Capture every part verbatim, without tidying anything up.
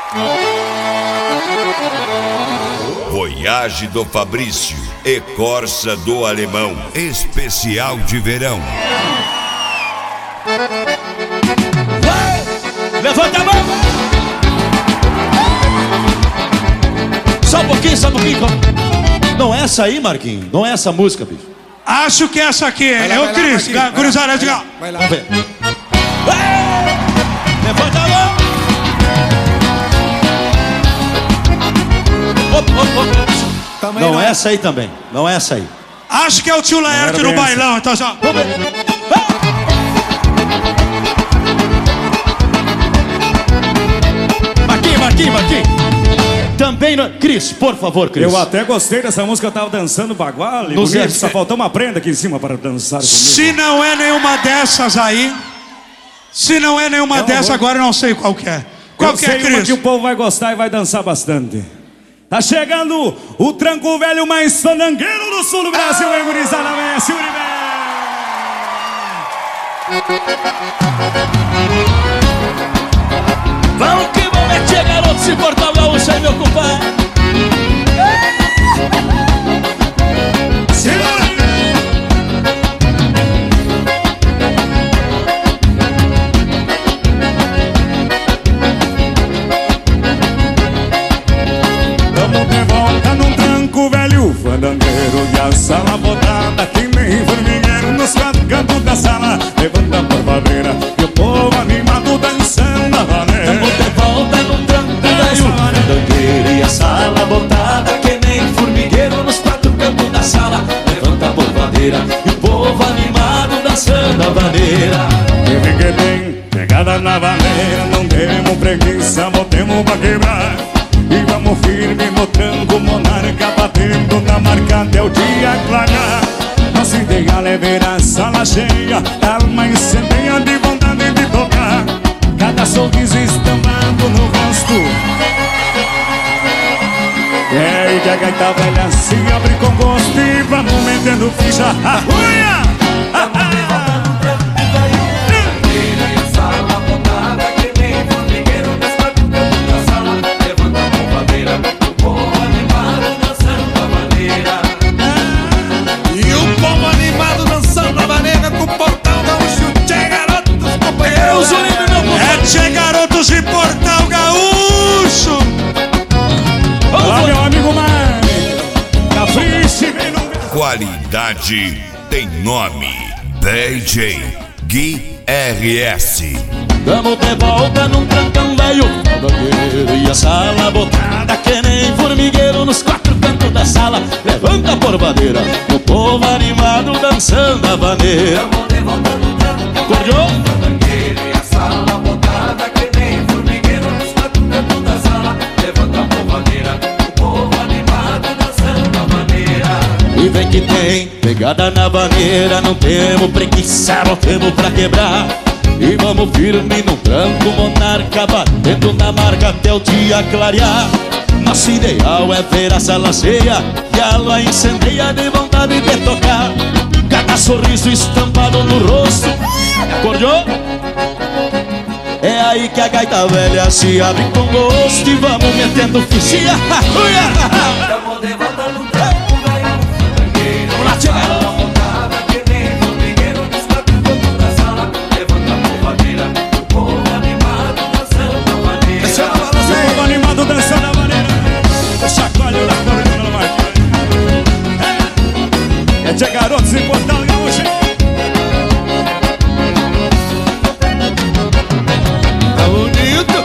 Voyage do Fabrício e Corsa do Alemão, especial de verão. Vai! Levanta a mão! Só um pouquinho, só um pouquinho. Não é essa aí, Marquinhos? Não é essa música, bicho? Acho que é essa aqui, é, é o Cris. Gurizada, diga. Vai lá. Vamos ver. Vai! Levanta a mão! Op, op, op. Não, não é essa aí também. Não é essa aí. Acho que é o tio Laerte no bailão, então já. Vamos ver. Marquinhos, Marquinhos, Marquinhos. Também não... Cris, por favor, Cris. Eu até gostei dessa música, eu tava dançando bagual. Nos bonito, é... Só faltou uma prenda aqui em cima para dançar comigo. Se não é nenhuma dessas aí, se não é nenhuma eu dessas, vou... agora eu não sei qual que é. Qual eu que é, sei Cris? uma que o povo vai gostar e vai dançar bastante. Tá chegando o tranco velho mais fandangueiro do sul do Brasil, hein, gurizada? Messi Uribe! Vamos que vamos, é tia garoto, se portar gaúcho aí, meu compadre. Segura! Tamo de volta num tranco velho fandangueiro e a sala botada que nem formigueiro nos quatro cantos da sala. Levanta a barbadeira e o povo animado dançando a valer. Tamo de volta num tranco velho fandangueiro e a sala botada que nem formigueiro nos quatro cantos da sala. Levanta a polvadeira e o povo animado dançando a vaneira. Teve que tem pegada na vaneira, não temos preguiça, botemos pra quebrar. E vamos firme no tranco monarca, batendo na marca até o dia clarear. Nosso ideal é ver a sala cheia, alma incendeia de vontade de tocar. Cada sorriso estampado no rosto. É, e que a gaita velha se abre com gosto e vamos metendo ficha. Arruia! Tchê garotos de Portal Gaúcho. Olá, meu amigo Mário. Capriche, vem no... Qualidade tem nome. D J Gui R S. Tamo de volta num trancão velho fandangueiro e a sala botada que nem formigueiro nos quatro cantos da sala. Levanta a porvadeira, o povo animado dançando a vaneira. Tamo de volta num trancão velho fandangueiro e a sala botada que nem formigueiro nos quatro cantos da sala. Levanta a porvadeira, o povo animado dançando a vaneira. E vem que tem pegada na vaneira, não temos preguiça, botemos pra quebrar. E vamos firme no tranco monarca, batendo na marca até o dia clarear. Nosso ideal é ver a sala cheia e a lua incendeia de vontade de tocar. Cada sorriso estampado no rosto. Acordou? É aí que a gaita velha se abre com gosto e vamos metendo fichinha. Tamo de volta no tranco velho fandangueiro. Vamos lá, tia! Dançando a maneira, chacoalho na corda no Marquinhos. É, é tia garotos em Portal Gaúcho. Tá bonito.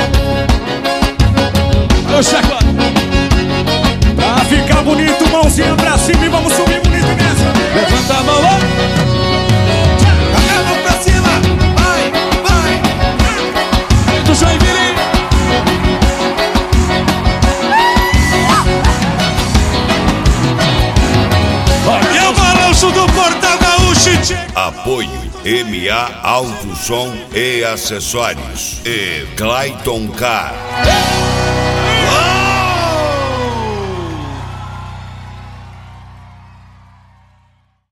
Ô chacoalho. Pra ficar bonito, mãozinha pra cima e vamos subir bonito mesmo. Levanta a mão lá. A mão pra cima. Vai, vai. Do Joinville. Do Portal Gaúcho. Apoio M A Auto Som e Acessórios e Clayton Car.